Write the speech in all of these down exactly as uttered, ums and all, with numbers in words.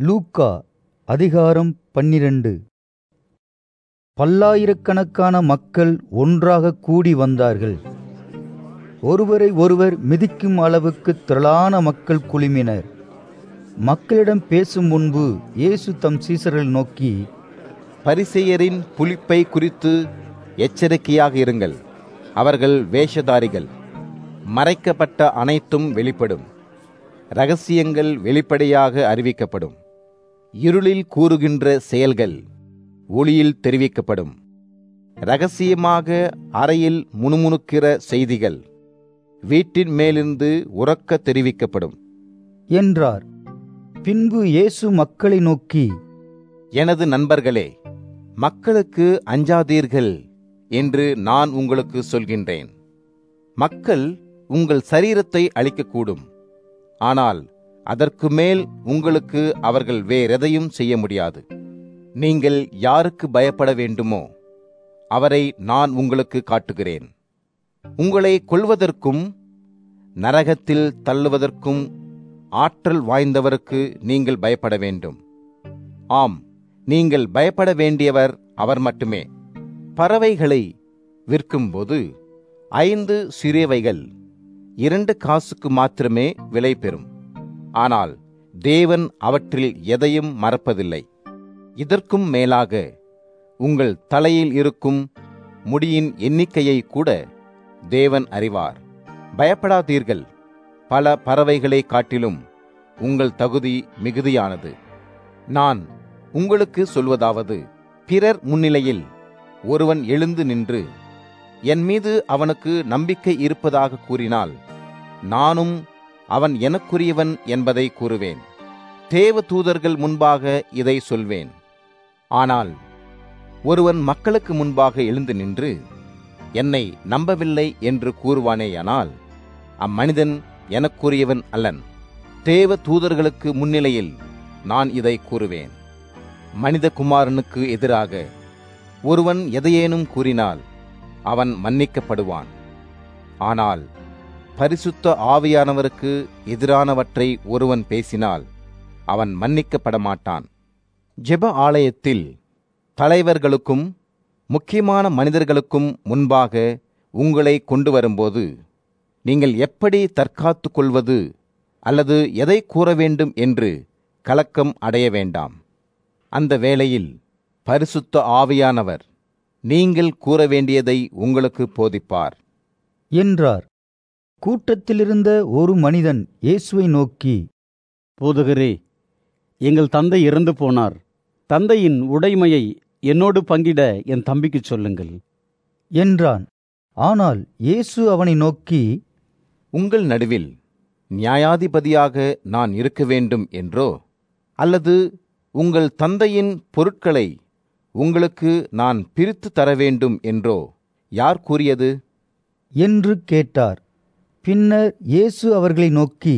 லூக்கா அதிகாரம் பன்னிரண்டு. பல்லாயிரக்கணக்கான மக்கள் ஒன்றாக கூடி வந்தார்கள். ஒருவரை ஒருவர் மிதிக்கும் அளவுக்கு திரளான மக்கள் குழுமினர். மக்களிடம் பேசும் முன்பு இயேசு தம் சீசர்கள் நோக்கி, பரிசேயரின் புளிப்பை குறித்து எச்சரிக்கையாக இருங்கள். அவர்கள் வேஷதாரிகள். மறைக்கப்பட்ட அனைத்தும் வெளிப்படும். இரகசியங்கள் வெளிப்படையாக அறிவிக்கப்படும். இருளில் கூறுகின்ற செயல்கள் ஒளியில் தெரிவிக்கப்படும். இரகசியமாக அறையில் முணுமுணுக்கிற செய்திகள் வீட்டின் மேலிருந்து உரக்க தெரிவிக்கப்படும் என்றார். பின்பு இயேசு மக்களை நோக்கி, எனது நண்பர்களே, மக்களுக்கு அஞ்சாதீர்கள் என்று நான் உங்களுக்கு சொல்கின்றேன். மக்கள் உங்கள் சரீரத்தை அழிக்கக்கூடும், ஆனால் அதற்கு மேல் உங்களுக்கு அவர்கள் வேறெதையும் செய்ய முடியாது. நீங்கள் யாருக்கு பயப்பட வேண்டுமோ அவரை நான் உங்களுக்கு காட்டுகிறேன். உங்களை கொல்வதற்கும் நரகத்தில் தள்ளுவதற்கும் ஆற்றல் வாய்ந்தவருக்கு நீங்கள் பயப்பட வேண்டும். ஆம், நீங்கள் பயப்பட வேண்டியவர் அவர் மட்டுமே. பறவைகளை விற்கும்போது ஐந்து சிறியவைகள் இரண்டு காசுக்கு மாத்திரமே விலை பெறும். ஆனால் தேவன் அவற்றில் எதையும் மறப்பதில்லை. இதற்கும் மேலாக உங்கள் தலையில் இருக்கும் முடியின் எண்ணிக்கையை கூட தேவன் அறிவார். பயப்படாதீர்கள். பல பறவைகளை காட்டிலும் உங்கள் தகுதி மிகுதியானது. நான் உங்களுக்கு சொல்வதாவது, பிறர் முன்னிலையில் ஒருவன் எழுந்து நின்று என் மீது அவனுக்கு நம்பிக்கை இருப்பதாக கூறினால், நானும் அவன் எனக்குரியவன் என்பதை கூறுவேன். தேவ தூதர்கள் முன்பாக இதை சொல்வேன். ஆனால் ஒருவன் மக்களுக்கு முன்பாக எழுந்து நின்று என்னை நம்பவில்லை என்று கூறுவானேயானால், அம்மனிதன் எனக்குரியவன் அல்லன். தேவ தூதர்களுக்கு முன்னிலையில் நான் இதை கூறுவேன். மனித குமாரனுக்கு எதிராக ஒருவன் எதையேனும் கூறினால் அவன் மன்னிக்கப்படுவான். ஆனால் பரிசுத்த ஆவியானவருக்கு எதிரானவற்றை ஒருவன் பேசினால் அவன் மன்னிக்கப்பட மாட்டான். ஜெப ஆலயத்தில் தலைவர்களுக்கும் முக்கியமான மனிதர்களுக்கும் முன்பாக உங்களை கொண்டு வரும்போது நீங்கள் எப்படி தற்காத்து கொள்வது அல்லது எதை கூற வேண்டும் என்று கலக்கம் அடைய வேண்டாம். அந்த வேளையில் பரிசுத்த ஆவியானவர் நீங்கள் கூற வேண்டியதை உங்களுக்கு போதிப்பார் என்றார். கூட்டத்திலிருந்த ஒரு மனிதன் இயேசுவை நோக்கி, போதகரே, எங்கள் தந்தை இறந்து போனார். தந்தையின் உடைமையை என்னோடு பங்கிட என் தம்பிக்கு சொல்லுங்கள் என்றான். ஆனால் இயேசு அவனை நோக்கி, உங்கள் நடுவில் நியாயாதிபதியாக நான் இருக்க வேண்டும் என்றோ, அல்லது உங்கள் தந்தையின் பொருட்களை உங்களுக்கு நான் பிரித்து தர வேண்டும் என்றோ யார் கூறியது என்று கேட்டார். பின்னர் இயேசு அவர்களை நோக்கி,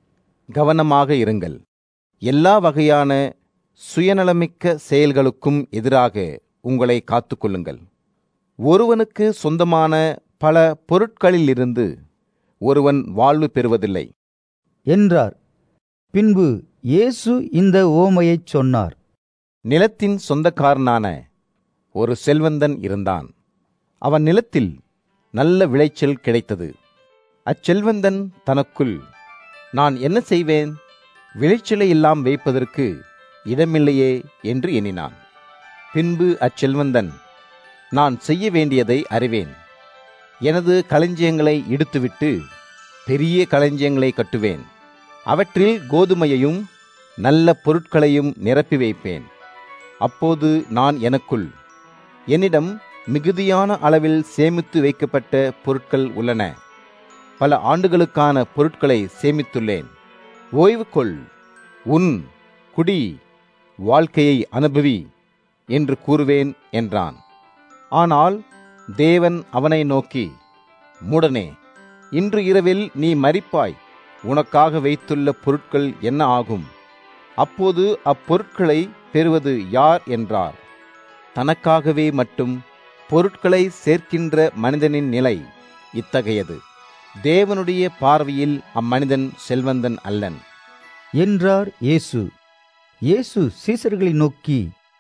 கவனமாக இருங்கள். எல்லா வகையான சுயநலமிக்க செயல்களுக்கும் எதிராக உங்களை காத்துக்கொள்ளுங்கள். ஒருவனுக்கு சொந்தமான பல பொருட்களிலிருந்து ஒருவன் வாழ்வு பெறுவதில்லை என்றார். பின்பு இயேசு இந்த உவமையைச் சொன்னார். நிலத்தின் சொந்தக்காரனான ஒரு செல்வந்தன் இருந்தான். அவன் நிலத்தில் நல்ல விளைச்சல் கிடைத்தது. அச்செல்வந்தன் தனக்குள், நான் என்ன செய்வேன்? விளைச்சலை எல்லாம் வைப்பதற்கு இடமில்லையே என்று எண்ணினான். பின்பு அச்செல்வந்தன், நான் செய்ய வேண்டியதை அறிவேன். எனது களஞ்சியங்களை இடித்துவிட்டு பெரிய களஞ்சியங்களை கட்டுவேன். அவற்றில் கோதுமையையும் நல்ல பொருட்களையும் நிரப்பி வைப்பேன். அப்போது நான் எனக்குள், என்னிடம் மிகுதியான அளவில் சேமித்து வைக்கப்பட்ட பொருட்கள் உள்ளன. பல ஆண்டுகளுக்கான பொருட்களை சேமித்துள்ளேன். ஓய்வு கொள், உன், குடி, வாழ்க்கையை அனுபவி என்று கூறுவேன் என்றான். ஆனால் தேவன் அவனை நோக்கி, மூடனே, இன்று இரவில் நீ மரிப்பாய். உனக்காக வைத்துள்ள பொருட்கள் என்ன ஆகும்? அப்போது அப்பொருட்களை பெறுவது யார் என்றார். தனக்காகவே மட்டும் பொருட்களை சேர்க்கின்ற மனிதனின் நிலை இத்தகையது. தேவனுடைய பார்வையில் அம்மனிதன் செல்வந்தன் அல்லன் என்றார் இயேசு. இயேசு சீசர்களை நோக்கி,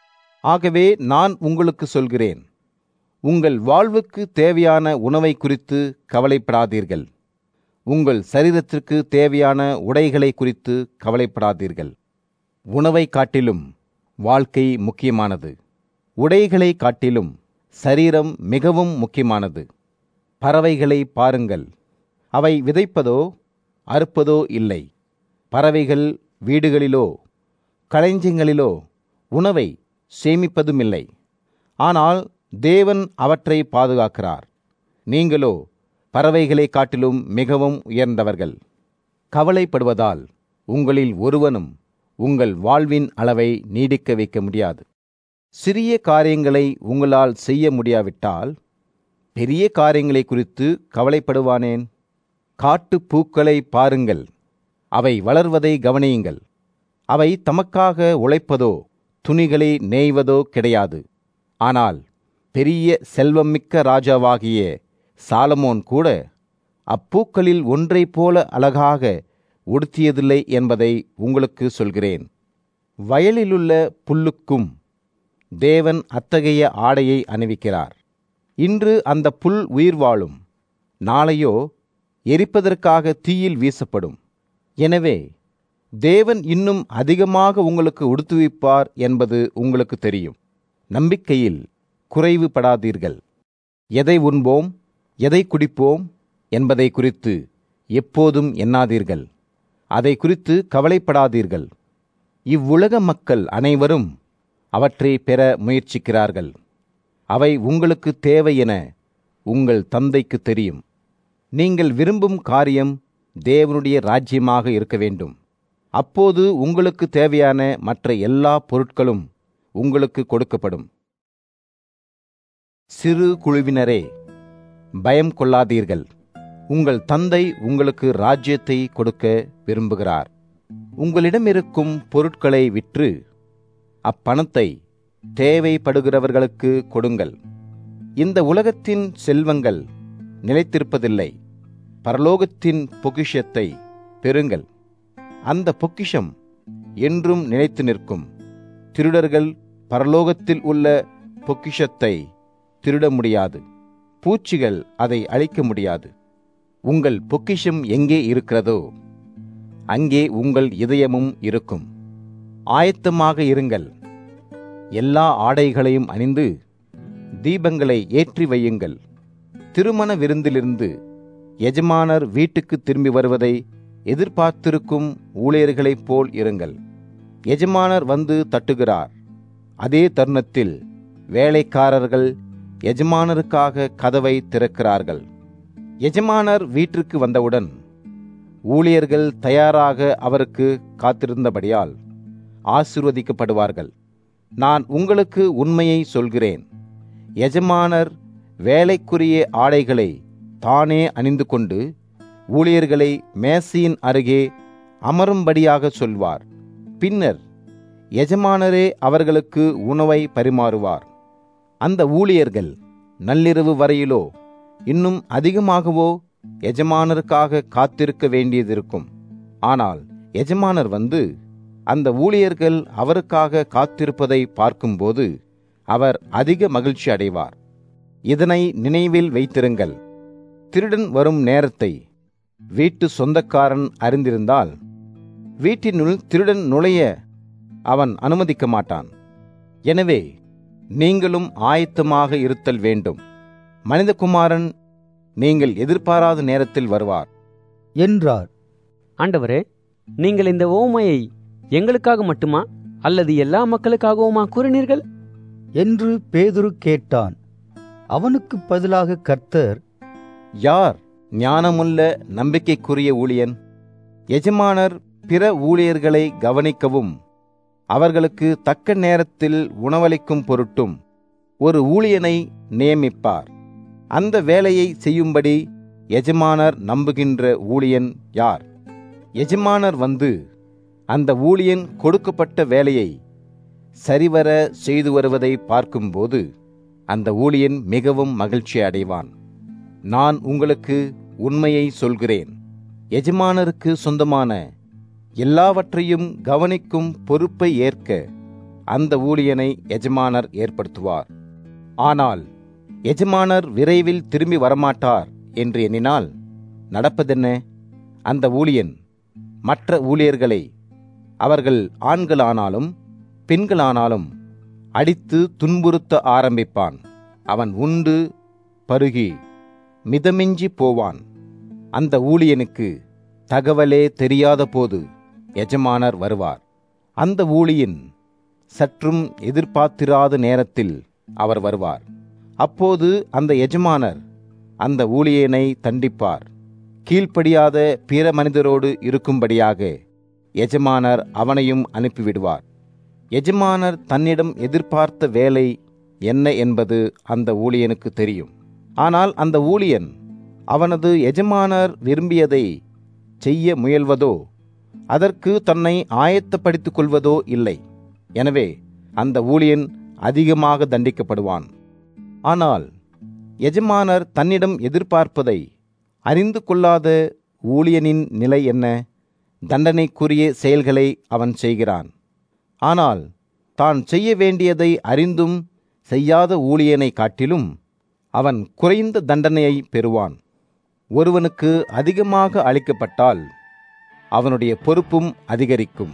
ஆகவே நான் உங்களுக்கு சொல்கிறேன், உங்கள் வாழ்வுக்கு தேவையான உணவை குறித்து கவலைப்படாதீர்கள். உங்கள் சரீரத்திற்கு தேவையான உடைகளை குறித்து கவலைப்படாதீர்கள். உணவை காட்டிலும் வாழ்க்கை முக்கியமானது. உடைகளை காட்டிலும் சரீரம் மிகவும் முக்கியமானது. பறவைகளை பாருங்கள், அவை விதைப்பதோ அறுப்பதோ இல்லை. பறவைகள் வீடுகளிலோ களஞ்சியங்களிலோ உணவை சேமிப்பதுமில்லை. ஆனால் தேவன் அவற்றை பாதுகாக்கிறார். நீங்களோ பறவைகளை காட்டிலும் மிகவும் உயர்ந்தவர்கள். கவலைப்படுவதால் உங்களில் ஒருவனும் உங்கள் வாழ்வின் அளவை நீடிக்க வைக்க முடியாது. சிறிய காரியங்களை உங்களால் செய்ய முடியாவிட்டால் பெரிய காரியங்களை குறித்து கவலைப்படுவானேன்? காட்டு பூக்களை பாருங்கள், அவை வளர்வதை கவனியுங்கள். அவை தமக்காக உழைப்பதோ துணிகளை நெய்வதோ கிடையாது. ஆனால் பெரிய செல்வமிக்க ராஜாவாகிய சாலமோன் கூட அப்பூக்களில் ஒன்றை போல அழகாக உடுத்தியதில்லை என்பதை உங்களுக்கு சொல்கிறேன். வயலிலுள்ள புல்லுக்கும் தேவன் அத்தகைய ஆடையை அணிவிக்கிறார். இன்று அந்த புல் உயிர் வாழும், நாளையோ எரிப்பதற்காக தீயில் வீசப்படும். எனவே தேவன் இன்னும் அதிகமாக உங்களுக்கு உடுத்துவிப்பார் என்பது உங்களுக்கு தெரியும். நம்பிக்கையில் குறைவுபடாதீர்கள். எதை உண்போம், எதை குடிப்போம் என்பதை குறித்து எப்போதும் எண்ணாதீர்கள். அதை குறித்து கவலைப்படாதீர்கள். இவ்வுலக மக்கள் அனைவரும் அவற்றை பெற முயற்சிக்கிறார்கள். அவை உங்களுக்கு தேவை என உங்கள் தந்தைக்கு தெரியும். நீங்கள் விரும்பும் காரியம் தேவனுடைய ராஜ்யமாக இருக்க வேண்டும். அப்போது உங்களுக்கு தேவையான மற்ற எல்லா பொருட்களும் உங்களுக்கு கொடுக்கப்படும். சிறு குழுவினரே, பயம் கொள்ளாதீர்கள். உங்கள் தந்தை உங்களுக்கு ராஜ்யத்தை கொடுக்க விரும்புகிறார். உங்களிடம் இருக்கும் பொருட்களை விற்று அப்பணத்தை தேவைப்படுகிறவர்களுக்கு கொடுங்கள். இந்த உலகத்தின் செல்வங்கள் நிலைத்திருப்பதில்லை. பரலோகத்தின் பொக்கிஷத்தை பெறுங்கள். அந்த பொக்கிஷம் என்றும் நிலைத்து நிற்கும். திருடர்கள் பரலோகத்தில் உள்ள பொக்கிஷத்தை திருட முடியாது. பூச்சிகள் அதை அழிக்க முடியாது. உங்கள் பொக்கிஷம் எங்கே இருக்கிறதோ அங்கே உங்கள் இதயமும் இருக்கும். ஆயத்தமாக இருங்கள். எல்லா ஆடைகளையும் அணிந்து தீபங்களை ஏற்றி வையுங்கள். திருமண விருந்திலிருந்து எஜமானர் வீட்டுக்கு திரும்பி வருவதை எதிர்பார்த்திருக்கும் ஊழியர்களைப் போல் இருங்கள். எஜமானர் வந்து தட்டுகிறார். அதே தருணத்தில் வேலைக்காரர்கள் எஜமானருக்காக கதவை திறக்கிறார்கள். எஜமானர் வீட்டிற்கு வந்தவுடன் ஊழியர்கள் தயாராக அவருக்கு காத்திருந்தபடியால் ஆசீர்வதிக்கப்படுவார்கள். நான் உங்களுக்கு உண்மையை சொல்கிறேன், எஜமானர் வேலைக்குரிய ஆடைகளை தானே அணிந்து கொண்டு ஊழியர்களை மேசையின் அருகே அமரும்படியாக சொல்வார். பின்னர் எஜமானரே அவர்களுக்கு உணவை பரிமாறுவார். அந்த ஊழியர்கள் நள்ளிரவு வரையிலோ இன்னும் அதிகமாகவோ எஜமானருக்காக காத்திருக்க வேண்டியதிருக்கும். ஆனால் எஜமானர் வந்து அந்த ஊழியர்கள் அவருக்காக காத்திருப்பதை பார்க்கும்போது அவர் அதிக மகிழ்ச்சி அடைவார். இதனை நினைவில் வைத்திருங்கள். திருடன் வரும் நேரத்தை வீட்டு சொந்தக்காரன் அறிந்திருந்தால் வீட்டினுள் திருடன் நுழைய அவன் அனுமதிக்க மாட்டான். எனவே நீங்களும் ஆயத்தமாக இருத்தல் வேண்டும். மனிதகுமாரன் நீங்கள் எதிர்பாராத நேரத்தில் வருவார் என்றார். ஆண்டவரே, நீங்கள் இந்த ஓமையை எங்களுக்காக மட்டுமா அல்லது எல்லா மக்களுக்காகவுமா கூறினீர்கள் என்று பேதுரு கேட்டான். அவனுக்கு பதிலாக கர்த்தர், யார் ஞானமுள்ள நம்பிக்கைக்குரிய ஊழியன்? எஜமானர் பிற ஊழியர்களை கவனிக்கவும் அவர்களுக்கு தக்க நேரத்தில் உணவளிக்கும் பொருட்டும் ஒரு ஊழியனை நியமிப்பார். அந்த வேலையை செய்யும்படி எஜமானர் நம்புகின்ற ஊழியன் யார்? எஜமானர் வந்து அந்த ஊழியன் கொடுக்கப்பட்ட வேலையை சரிவர செய்து வருவதை பார்க்கும்போது அந்த ஊழியன் மிகவும் மகிழ்ச்சி அடைவான். நான் உங்களுக்கு உண்மையை சொல்கிறேன், எஜமானருக்கு சொந்தமான எல்லாவற்றையும் கவனிக்கும் பொறுப்பை ஏற்க அந்த ஊழியனை எஜமானர் ஏற்படுத்துவார். ஆனால் எஜமானர் விரைவில் திரும்பி வரமாட்டார் என்று எண்ணினால் நடப்பதென்ன? அந்த ஊழியன் மற்ற ஊழியர்களை, அவர்கள் ஆண்களானாலும் பெண்களானாலும், அடித்து துன்புறுத்த ஆரம்பிப்பான். அவன் உண்டு பருகி மிதமிஞ்சி போவான். அந்த ஊழியனுக்கு தகவலே தெரியாத போது எஜமானர் வருவார். அந்த ஊழியன் சற்றும் எதிர்பார்த்திராத நேரத்தில் அவர் வருவார். அப்போது அந்த எஜமானர் அந்த ஊழியனை தண்டிப்பார். கீழ்ப்படியாத பிற மனிதரோடு இருக்கும்படியாக எஜமானர் அவனையும் அனுப்பிவிடுவார். எஜமானர் தன்னிடம் எதிர்பார்த்த வேலை என்ன என்பது அந்த ஊழியனுக்கு தெரியும். ஆனால் அந்த ஊழியன் அவனது எஜமானர் விரும்பியதை செய்ய முயல்வதோ அதற்கு தன்னை ஆயத்தப்படுத்திக் கொள்வதோ இல்லை. எனவே அந்த ஊழியன் அதிகமாக தண்டிக்கப்படுவான். ஆனால் எஜமானர் தன்னிடம் எதிர்பார்ப்பதை அறிந்து கொள்ளாத ஊழியனின் நிலை என்ன? தண்டனைக்குரிய செயல்களை அவன் செய்கிறான். ஆனால் தான் செய்ய வேண்டியதை அறிந்தும் செய்யாத ஊழியனை காட்டிலும் அவன் குறைந்த தண்டனையை பெறுவான். ஒருவனுக்கு அதிகமாக அளிக்கப்பட்டால் அவனுடைய பொறுப்பும் அதிகரிக்கும்.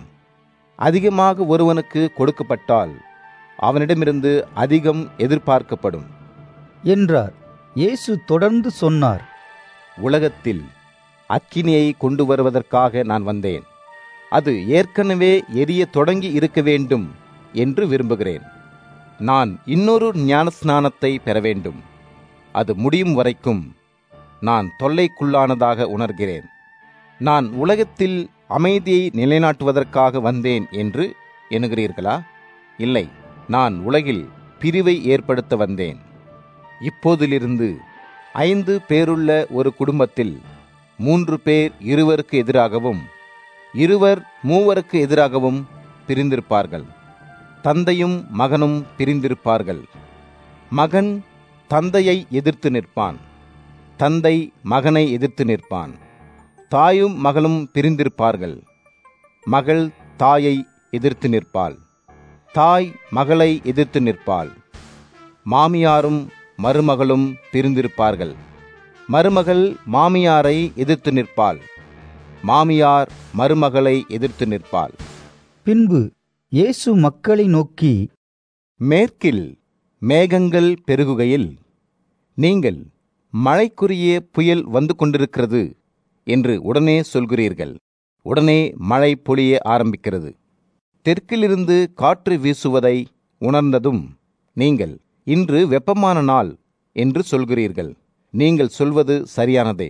அதிகமாக ஒருவனுக்கு கொடுக்கப்பட்டால் அவனிடமிருந்து அதிகம் எதிர்பார்க்கப்படும் என்றார். இயேசு தொடர்ந்து சொன்னார், உலகத்தில் அக்கினியை கொண்டு வருவதற்காக நான் வந்தேன். அது ஏற்கனவே எரிய தொடங்கி இருக்க வேண்டும் என்று விரும்புகிறேன். நான் இன்னொரு ஞானஸ்நானத்தை பெற வேண்டும். அது முடியும் வரைக்கும் நான் தொல்லைக்குள்ளானதாக உணர்கிறேன். நான் உலகத்தில் அமைதியை நிலைநாட்டுவதற்காக வந்தேன் என்று எண்ணுகிறீர்களா? இல்லை, நான் உலகில் பிரிவை ஏற்படுத்த வந்தேன். இப்போதிலிருந்து ஐந்து பேருள்ள ஒரு குடும்பத்தில் மூன்று பேர் இருவருக்கு எதிராகவும் இருவர் மூவருக்கு எதிராகவும் பிரிந்திருப்பார்கள். தந்தையும் மகனும் பிரிந்திருப்பார்கள். மகன் தந்தையை எதிர்த்து நிற்பான். தந்தை மகனை எதிர்த்து நிற்பான். தாயும் மகளும் பிரிந்திருப்பார்கள். மகள் தாயை எதிர்த்து நிற்பாள். தாய் மகளை எதிர்த்து நிற்பாள். மாமியாரும் மருமகளும் பிரிந்திருப்பார்கள். மருமகள் மாமியாரை எதிர்த்து நிற்பாள். மாமியார் மருமகளை எதிர்த்து நிற்பாள். பின்பு இயேசு மக்களை நோக்கி, மேற்கில் மேகங்கள் பெருகுகையில் நீங்கள் மழைக்குரிய புயல் வந்து கொண்டிருக்கிறது என்று உடனே சொல்கிறீர்கள். உடனே மழை பொழிய ஆரம்பிக்கிறது. தெற்கிலிருந்து காற்று வீசுவதை உணர்ந்ததும் நீங்கள் இன்று வெப்பமான நாள் என்று சொல்கிறீர்கள். நீங்கள் சொல்வது சரியானதே.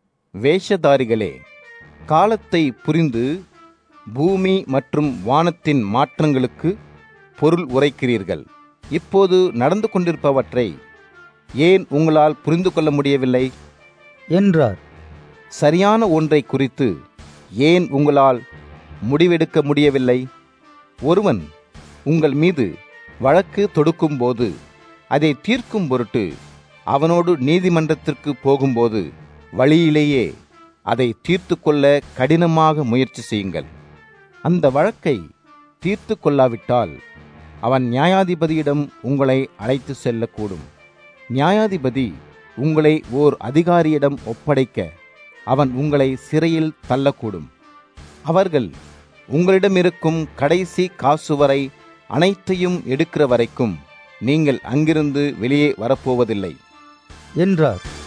வேஷதாரிகளே, காலத்தை புரிந்து பூமி மற்றும் வானத்தின் மாற்றங்களுக்கு பொருள் உரைக்கிறீர்கள். இப்போது நடந்து கொண்டிருப்பவற்றை ஏன் உங்களால் புரிந்து கொள்ள முடியவில்லை என்றார். சரியான ஒன்றை குறித்து ஏன் உங்களால் முடிவெடுக்க முடியவில்லை? ஒருவன் உங்கள் மீது வழக்கு தொடுக்கும்போது அதை தீர்க்கும் பொருட்டு அவனோடு நீதிமன்றத்திற்கு போகும்போது வழியிலேயே அதை தீர்த்து கொள்ள கடினமாக முயற்சி செய்யுங்கள். அந்த வழக்கை தீர்த்து கொள்ளாவிட்டால் அவன் நியாயாதிபதியிடம் உங்களை அழைத்து செல்லக்கூடும். நியாயாதிபதி உங்களை ஓர் அதிகாரியிடம் ஒப்படைக்க அவன் உங்களை சிறையில் தள்ளக்கூடும். அவர்கள் உங்களிடமிருக்கும் கடைசி காசு வரை அனைத்தையும் எடுக்கிற வரைக்கும் நீங்கள் அங்கிருந்து வெளியே வரப்போவதில்லை என்றார்.